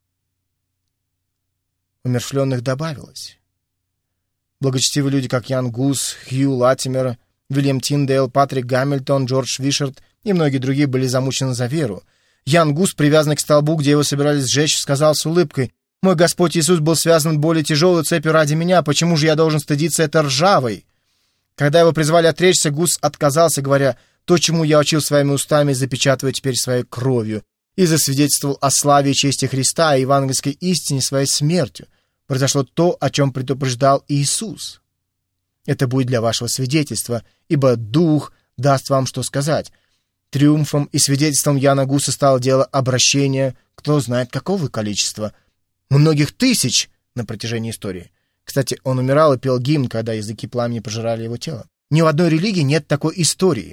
умерщвленных добавилось. Благочестивые люди, как Ян Гус, Хью Латимер, Вильям Тиндейл, Патрик Гамильтон, Джордж Вишард и многие другие были замучены за веру. Ян Гус, привязанный к столбу, где его собирались сжечь, сказал с улыбкой: «Мой Господь Иисус был связан более тяжелой цепью ради меня, почему же я должен стыдиться этой ржавой?» Когда его призвали отречься, Гус отказался, говоря: «То, чему я учил своими устами, запечатываю теперь своей кровью», и засвидетельствовал о славе и чести Христа и евангельской истине своей смертью. Произошло то, о чем предупреждал Иисус. Это будет для вашего свидетельства, ибо Дух даст вам что сказать. Триумфом и свидетельством Яна Гуса стало дело обращения, кто знает какого количества, многих тысяч на протяжении истории. Кстати, он умирал и пел гимн, когда языки пламени пожирали его тело. Ни в одной религии нет такой истории.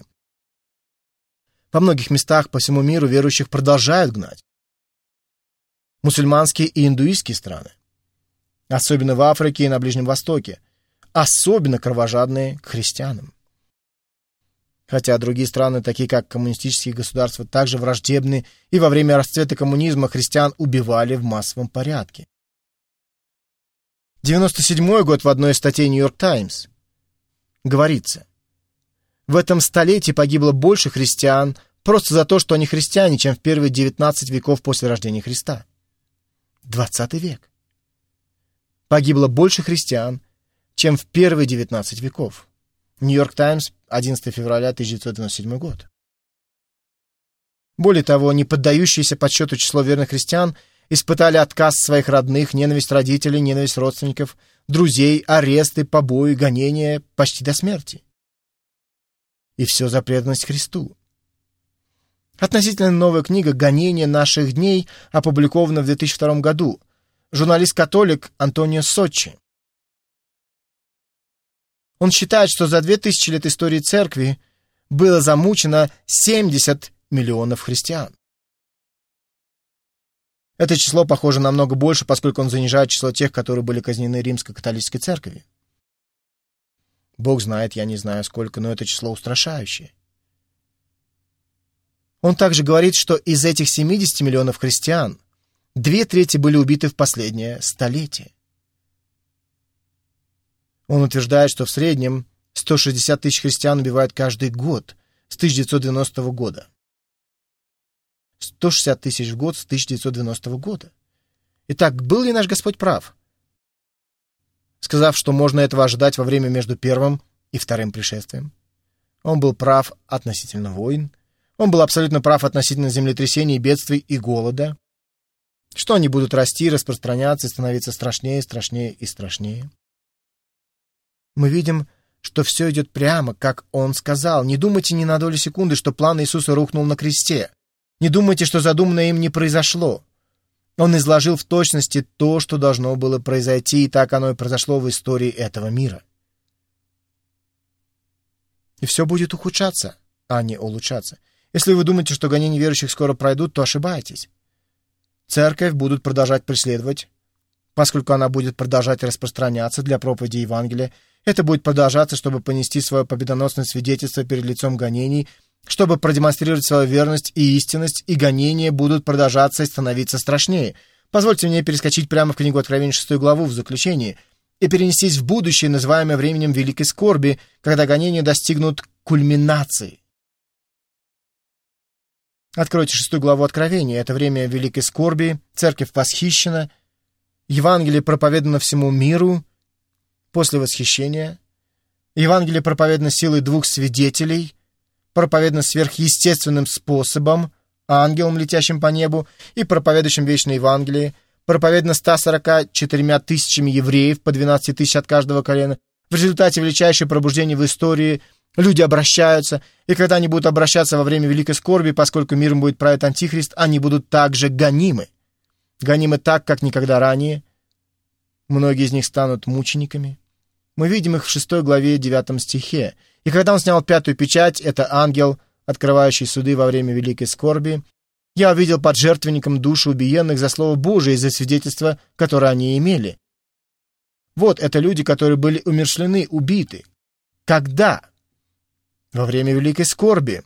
Во многих местах по всему миру верующих продолжают гнать. Мусульманские и индуистские страны. Особенно в Африке и на Ближнем Востоке. Особенно кровожадные к христианам. Хотя другие страны, такие как коммунистические государства, также враждебны, и во время расцвета коммунизма христиан убивали в массовом порядке. девяносто седьмой год в одной из статей «Нью-Йорк Таймс» говорится: в этом столетии погибло больше христиан просто за то, что они христиане, чем в первые девятнадцать веков после рождения Христа. двадцатый век. Погибло больше христиан, чем в первые девятнадцать веков. «Нью-Йорк Таймс», одиннадцатого февраля тысяча девятьсот девяносто седьмой год. Более того, не поддающиеся подсчету число верных христиан испытали отказ своих родных, ненависть родителей, ненависть родственников, друзей, аресты, побои, гонения почти до смерти. И все за преданность Христу. Относительно новая книга «Гонение наших дней» опубликована в две тысячи втором году. Журналист-католик Антонио Соччи. Он считает, что за две тысячи лет истории церкви было замучено семьдесят миллионов христиан. Это число похоже намного больше, поскольку он занижает число тех, которые были казнены Римской католической церковью. Бог знает, я не знаю сколько, но это число устрашающее. Он также говорит, что из этих семидесяти миллионов христиан две трети были убиты в последнее столетие. Он утверждает, что в среднем сто шестьдесят тысяч христиан убивают каждый год с тысяча девятьсот девяностого года. сто шестьдесят тысяч в год с тысяча девятьсот девяностого года. Итак, был ли наш Господь прав, сказав, что можно этого ожидать во время между первым и вторым пришествием? Он был прав относительно войн. Он был абсолютно прав относительно землетрясений, бедствий и голода. Что они будут расти, распространяться и становиться страшнее, страшнее и страшнее. Мы видим, что все идет прямо, как Он сказал. Не думайте ни на долю секунды, что план Иисуса рухнул на кресте. Не думайте, что задуманное им не произошло. Он изложил в точности то, что должно было произойти, и так оно и произошло в истории этого мира. И все будет ухудшаться, а не улучшаться. Если вы думаете, что гонения верующих скоро пройдут, то ошибаетесь. Церковь будут продолжать преследовать, поскольку она будет продолжать распространяться для проповеди Евангелия. Это будет продолжаться, чтобы понести свое победоносное свидетельство перед лицом гонений, чтобы продемонстрировать свою верность и истинность, и гонения будут продолжаться и становиться страшнее. Позвольте мне перескочить прямо в книгу Откровения шестую главу в заключении и перенестись в будущее, называемое временем Великой Скорби, когда гонения достигнут кульминации. Откройте шестую главу Откровения. Это время Великой Скорби, церковь восхищена, Евангелие проповедано всему миру. После восхищения Евангелие проповедано силой двух свидетелей, проповедано сверхъестественным способом, ангелом, летящим по небу, и проповедующим вечное Евангелие, проповедано ста сорока четырьмя тысячами евреев, по двенадцать тысяч от каждого колена. В результате величайшего пробуждения в истории люди обращаются, и когда они будут обращаться во время Великой Скорби, поскольку миром будет править Антихрист, они будут также гонимы. Гонимы так, как никогда ранее. Многие из них станут мучениками. Мы видим их в шестой главе девятом стихе. И когда он снял пятую печать, это ангел, открывающий суды во время Великой Скорби, я увидел под жертвенником души убиенных за Слово Божие и за свидетельство, которое они имели. Вот это люди, которые были умерщвлены, убиты. Когда? Во время Великой Скорби.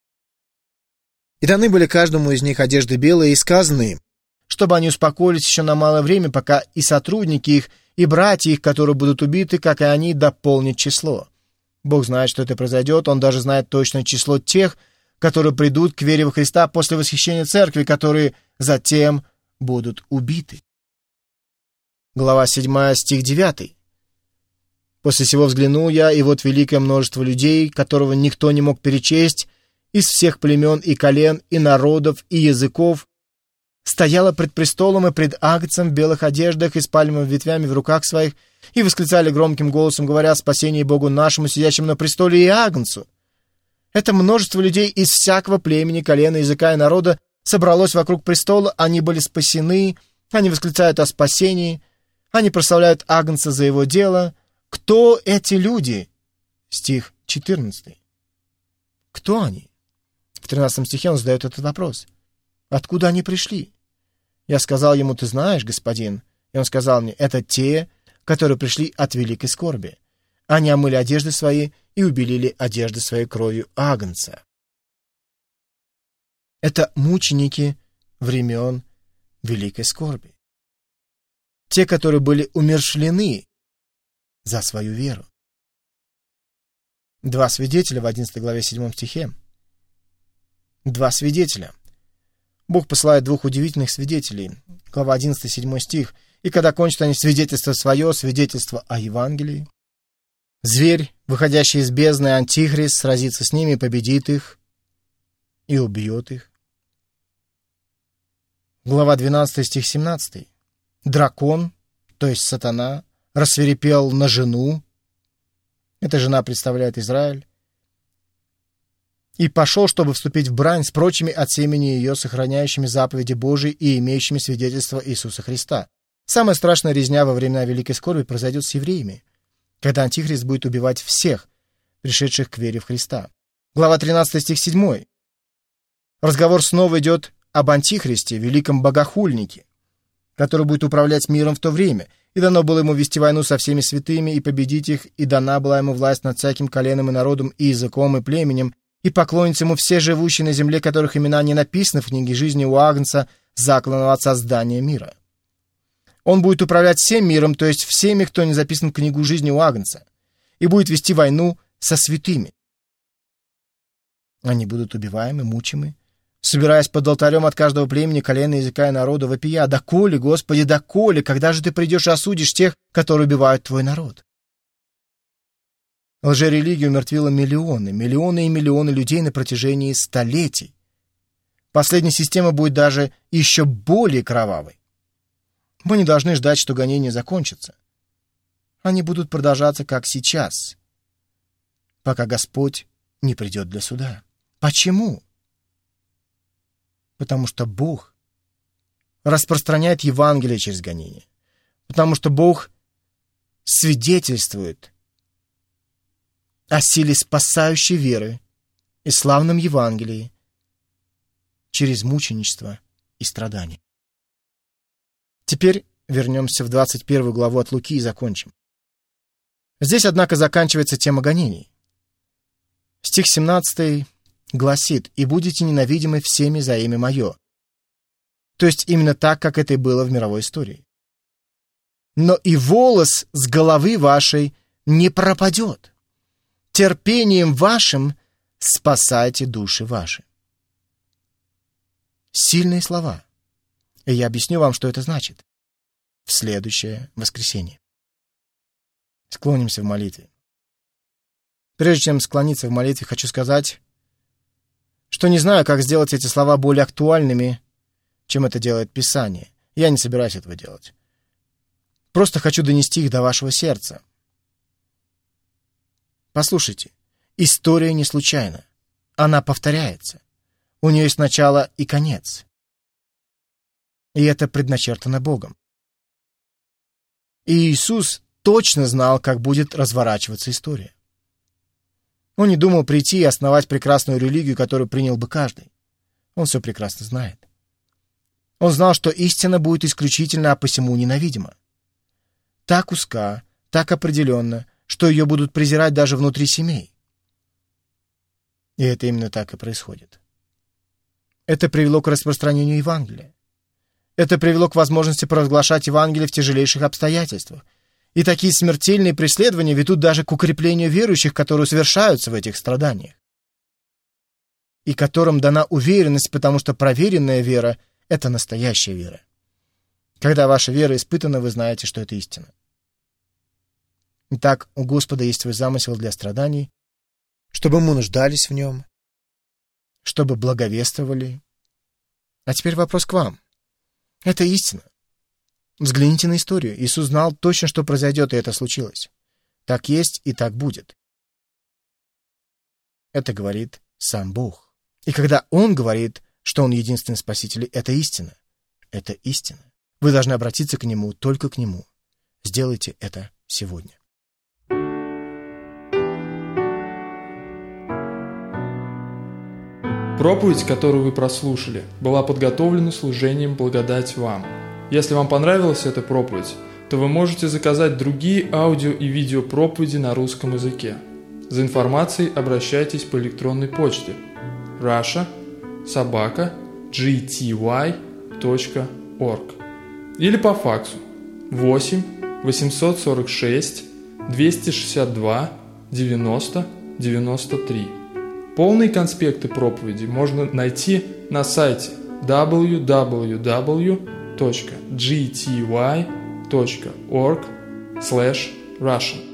И даны были каждому из них одежды белые, и сказаны им, чтобы они успокоились еще на малое время, пока и сотрудники их, и братья их, которые будут убиты, как и они, дополнят число. Бог знает, что это произойдет, Он даже знает точное число тех, которые придут к вере во Христа после восхищения церкви, которые затем будут убиты. Глава седьмая, стих девятый. «После сего взглянул я, и вот великое множество людей, которого никто не мог перечесть, из всех племен и колен, и народов, и языков, стояло пред престолом и пред Агнцем в белых одеждах и с пальмовыми ветвями в руках своих, и восклицали громким голосом, говоря: «Спасение Богу нашему, сидящему на престоле, и Агнцу». Это множество людей из всякого племени, колена, языка и народа собралось вокруг престола, они были спасены, они восклицают о спасении, они прославляют Агнца за его дело. Кто эти люди? Стих четырнадцатый. Кто они? В тринадцатом стихе он задает этот вопрос. Откуда они пришли? Я сказал ему: ты знаешь, господин. И он сказал мне: это те, которые пришли от великой скорби. Они омыли одежды свои и убелили одежды своей кровью Агнца. Это мученики времен великой скорби. Те, которые были умерщвлены за свою веру. Два свидетеля в одиннадцатой главе седьмом стихе. Два свидетеля. Бог посылает двух удивительных свидетелей. Глава одиннадцатая, седьмой стих. «И когда кончат они свидетельство свое, свидетельство о Евангелии, зверь, выходящий из бездны, Антихрист, сразится с ними, победит их и убьет их». Глава двенадцатая, стих семнадцатый. «Дракон, то есть сатана, рассвирепел на жену». Эта жена представляет Израиль. «И пошел, чтобы вступить в брань с прочими от семени ее, сохраняющими заповеди Божии и имеющими свидетельство Иисуса Христа». Самая страшная резня во времена Великой Скорби произойдет с евреями, когда Антихрист будет убивать всех, пришедших к вере в Христа. Глава тринадцатая, стих седьмой. Разговор снова идет об Антихристе, великом богохульнике, который будет управлять миром в то время. «И дано было ему вести войну со всеми святыми и победить их, и дана была ему власть над всяким коленом и народом, и языком, и племенем, и поклонятся ему все живущие на земле, которых имена не написаны в книге жизни у Агнца, закланного от создания мира». Он будет управлять всем миром, то есть всеми, кто не записан в книгу жизни у Агнца, и будет вести войну со святыми. Они будут убиваемы, мучимы, собираясь под алтарем от каждого племени, колена, языка и народа, вопия: «Доколе, Господи, доколе? Когда же ты придешь и осудишь тех, которые убивают твой народ?» Лжерелигия умертвила миллионы, миллионы и миллионы людей на протяжении столетий. Последняя система будет даже еще более кровавой. Мы не должны ждать, что гонения закончатся. Они будут продолжаться, как сейчас, пока Господь не придет для суда. Почему? Потому что Бог распространяет Евангелие через гонения. Потому что Бог свидетельствует о силе спасающей веры и славном Евангелии через мученичество и страдания. Теперь вернемся в двадцать первую главу от Луки и закончим. Здесь, однако, заканчивается тема гонений. Стих семнадцатый гласит: «И будете ненавидимы всеми за имя мое». То есть именно так, как это и было в мировой истории. «Но и волос с головы вашей не пропадет. Терпением вашим спасайте души ваши». Сильные слова. И я объясню вам, что это значит в следующее воскресенье. Склонимся в молитве. Прежде чем склониться в молитве, хочу сказать, что не знаю, как сделать эти слова более актуальными, чем это делает Писание. Я не собираюсь этого делать. Просто хочу донести их до вашего сердца. Послушайте, история не случайна. Она повторяется. У нее есть начало и конец. И это предначертано Богом. И Иисус точно знал, как будет разворачиваться история. Он не думал прийти и основать прекрасную религию, которую принял бы каждый. Он все прекрасно знает. Он знал, что истина будет исключительно, а посему ненавидима. Так узка, так определенно, что ее будут презирать даже внутри семей. И это именно так и происходит. Это привело к распространению Евангелия. Это привело к возможности провозглашать Евангелие в тяжелейших обстоятельствах. И такие смертельные преследования ведут даже к укреплению верующих, которые совершаются в этих страданиях. И которым дана уверенность, потому что проверенная вера — это настоящая вера. Когда ваша вера испытана, вы знаете, что это истина. Итак, у Господа есть свой замысел для страданий, чтобы мы нуждались в нем, чтобы благовествовали. А теперь вопрос к вам. Это истина. Взгляните на историю. Иисус знал точно, что произойдет, и это случилось. Так есть и так будет. Это говорит сам Бог. И когда Он говорит, что Он единственный Спаситель, это истина. Это истина. Вы должны обратиться к Нему, только к Нему. Сделайте это сегодня. Проповедь, которую вы прослушали, была подготовлена служением «Благодать вам». Если вам понравилась эта проповедь, то вы можете заказать другие аудио и видео проповеди на русском языке. За информацией обращайтесь по электронной почте раша собака джи ти уай точка орг или по факсу восемь восемьсот сорок шесть двести шестьдесят два девяносто девяносто три. Полные конспекты проповеди можно найти на сайте дабл ю дабл ю дабл ю точка джи ти уай точка орг слэш раша.